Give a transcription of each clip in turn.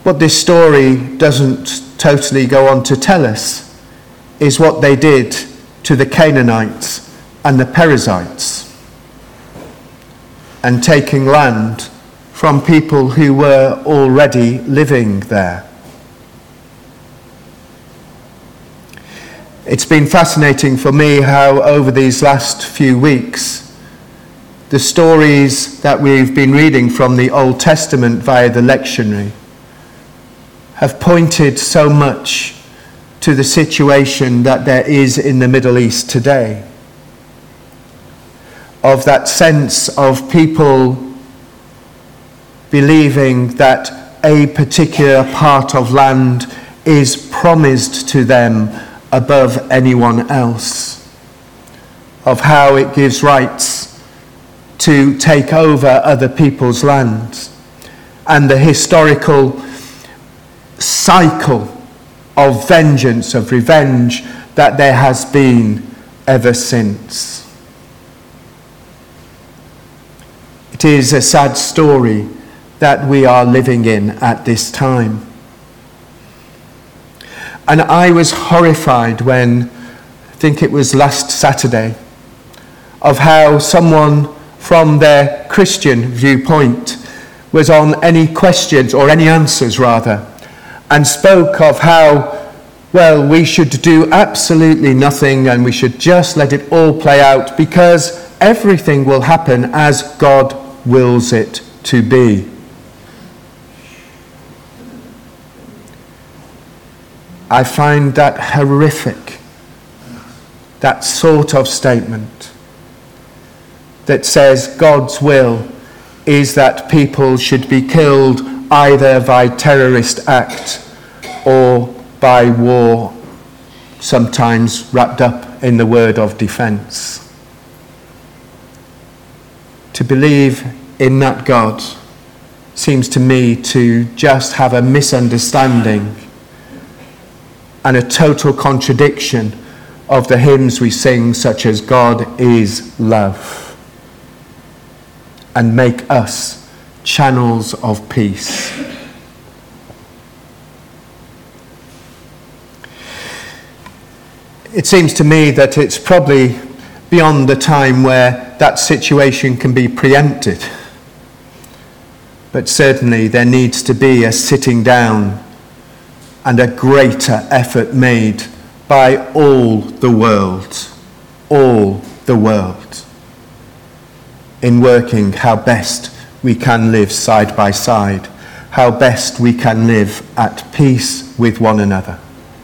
What this story doesn't totally go on to tell us is what they did to the Canaanites and the Perizzites, and taking land from people who were already living there. It's been fascinating for me how over these last few weeks, the stories that we've been reading from the Old Testament via the lectionary have pointed so much to the situation that there is in the Middle East today, of that sense of people believing that a particular part of land is promised to them above anyone else, of how it gives rights to take over other people's lands, and the historical cycle of vengeance, of revenge, that there has been ever since. It is a sad story that we are living in at this time. And I was horrified when, I think it was last Saturday, of how someone from their Christian viewpoint was on any questions, or any answers rather, and spoke of how, well, we should do absolutely nothing and we should just let it all play out because everything will happen as God wills it to be. I find that horrific, that sort of statement that says God's will is that people should be killed either by terrorist act or by war, sometimes wrapped up in the word of defense. To believe in that God seems to me to just have a misunderstanding and a total contradiction of the hymns we sing, such as God is love, and make us channels of peace. It seems to me that it's probably beyond the time where that situation can be preempted. But certainly there needs to be a sitting down and a greater effort made by all the world, in working how best we can live side by side, how best we can live at peace with one another.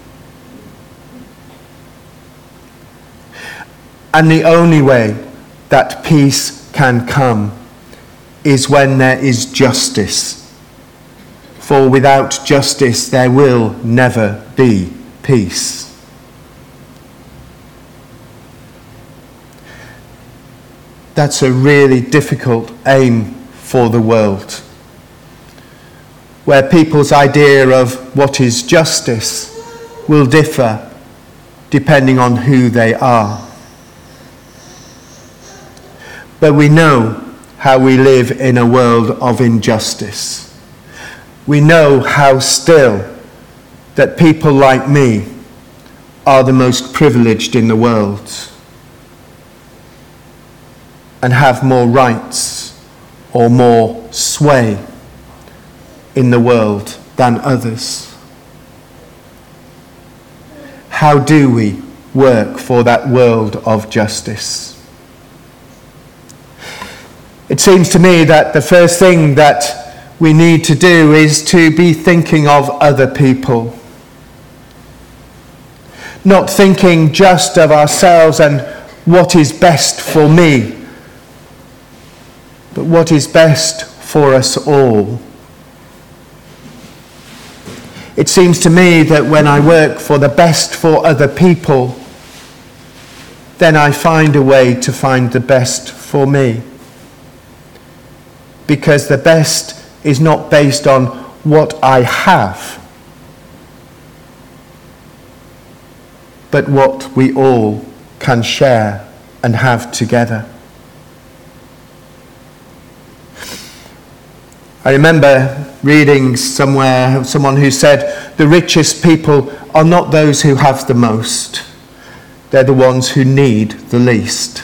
And the only way that peace can come is when there is justice. For without justice there will never be peace. That's a really difficult aim for the world, where people's idea of what is justice will differ depending on who they are. But we know how we live in a world of injustice. We know how still that people like me are the most privileged in the world and have more rights or more sway in the world than others. How do we work for that world of justice? It seems to me that the first thing that we need to do is to be thinking of other people. Not thinking just of ourselves and what is best for me, but what is best for us all. It seems to me that when I work for the best for other people, then I find a way to find the best for me. Because the best is not based on what I have, but what we all can share and have together. I remember reading somewhere someone who said, the richest people are not those who have the most. They're the ones who need the least.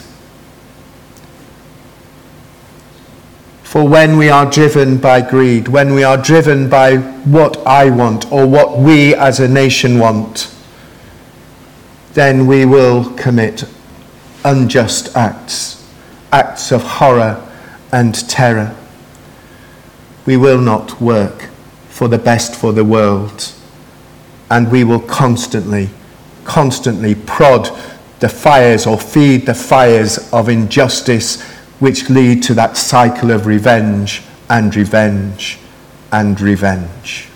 For when we are driven by greed, when we are driven by what I want or what we as a nation want, then we will commit unjust acts, acts of horror and terror. We will not work for the best for the world, and we will constantly prod the fires or feed the fires of injustice which lead to that cycle of revenge and revenge and revenge.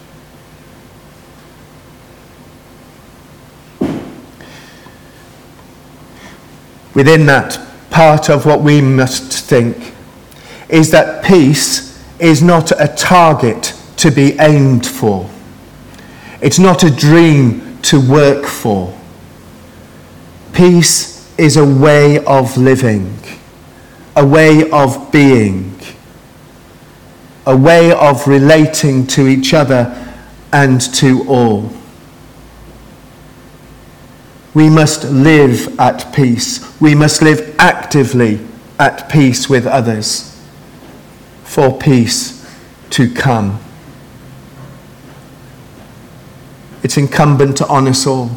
Within that, part of what we must think is that peace is not a target to be aimed for. It's not a dream to work for. Peace is a way of living, a way of being, a way of relating to each other and to all. We must live at peace. We must live actively at peace with others for peace to come. It's incumbent on us all.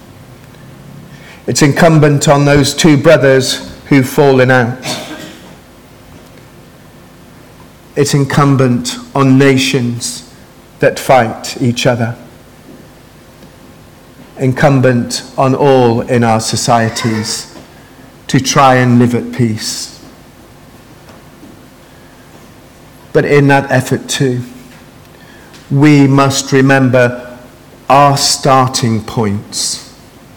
It's incumbent on those two brothers who've fallen out. It's incumbent on nations that fight each other. Incumbent on all in our societies to try and live at peace. But in that effort too, we must remember our starting points.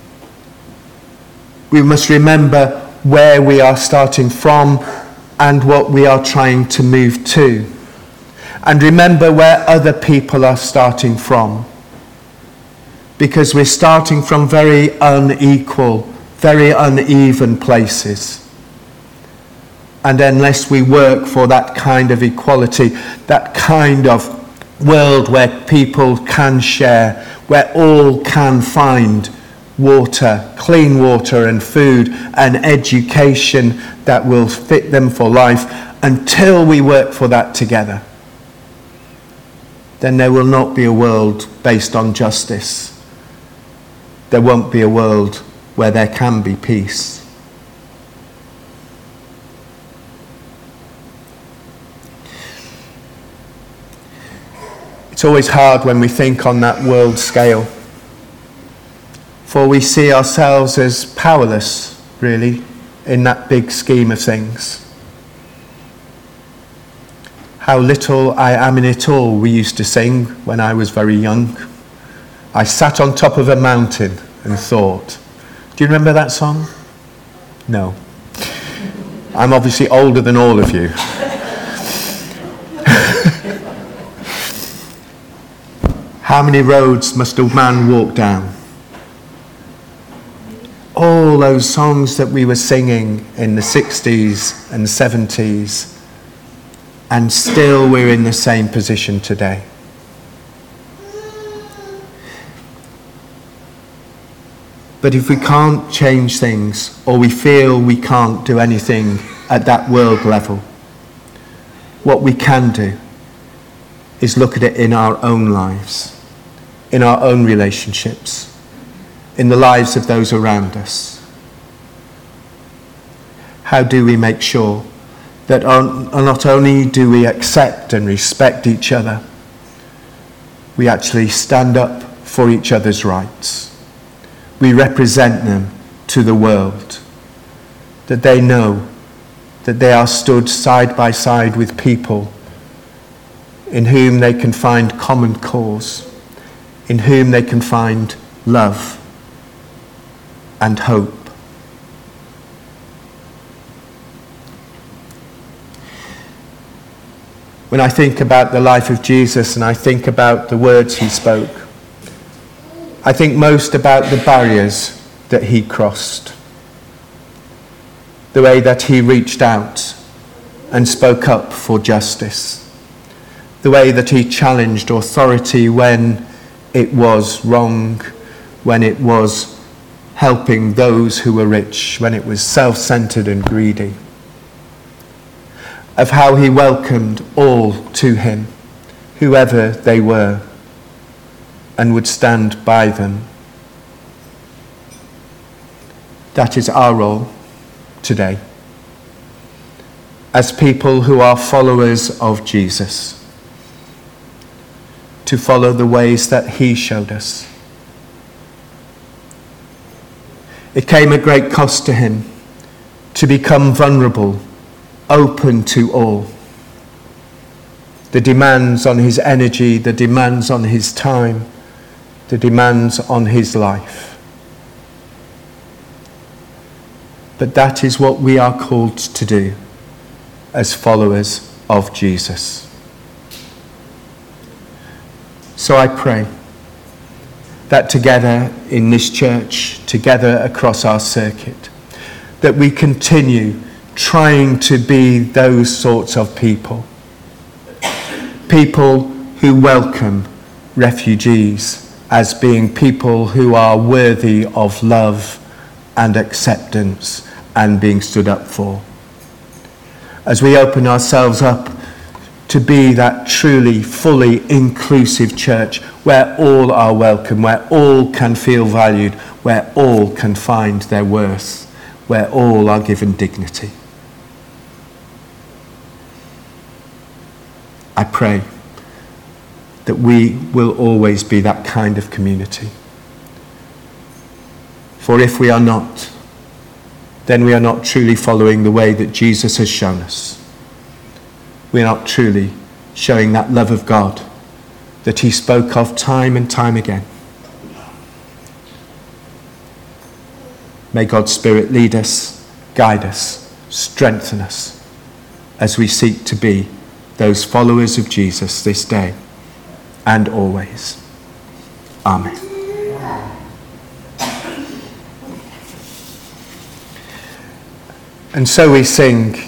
We must remember where we are starting from and what we are trying to move to. And remember where other people are starting from. Because we're starting from very unequal, very uneven places. And unless we work for that kind of equality, that kind of world where people can share, where all can find water, clean water and food and education that will fit them for life, until we work for that together, then there will not be a world based on justice. There won't be a world where there can be peace. It's always hard when we think on that world scale, for we see ourselves as powerless, really, in that big scheme of things. How little I am in it all, we used to sing when I was very young. I sat on top of a mountain and thought. Do you remember that song? No. I'm obviously older than all of you. How many roads must a man walk down? All those songs that we were singing in the 60s and 70s, and still we're in the same position today. But if we can't change things, or we feel we can't do anything at that world level, what we can do is look at it in our own lives, in our own relationships, in the lives of those around us. How do we make sure that not only do we accept and respect each other, we actually stand up for each other's rights. We represent them to the world, that they know that they are stood side by side with people in whom they can find common cause, in whom they can find love and hope. When I think about the life of Jesus and I think about the words he spoke, I think most about the barriers that he crossed, the way that he reached out and spoke up for justice, the way that he challenged authority when it was wrong, when it was helping those who were rich, when it was self-centered and greedy, of how he welcomed all to him, whoever they were, and would stand by them. That is our role today, as people who are followers of Jesus, to follow the ways that he showed us. It came at great cost to him to become vulnerable, open to all. The demands on his energy, the demands on his time, the demands on his life. But that is what we are called to do as followers of Jesus. So I pray that together in this church, together across our circuit, that we continue trying to be those sorts of people. People who welcome refugees as being people who are worthy of love and acceptance and being stood up for. As we open ourselves up to be that truly, fully inclusive church where all are welcome, where all can feel valued, where all can find their worth, where all are given dignity. I pray that we will always be that kind of community. For if we are not, then we are not truly following the way that Jesus has shown us. We are not truly showing that love of God that he spoke of time and time again. May God's Spirit lead us, guide us, strengthen us as we seek to be those followers of Jesus this day and always. Amen. And so we sing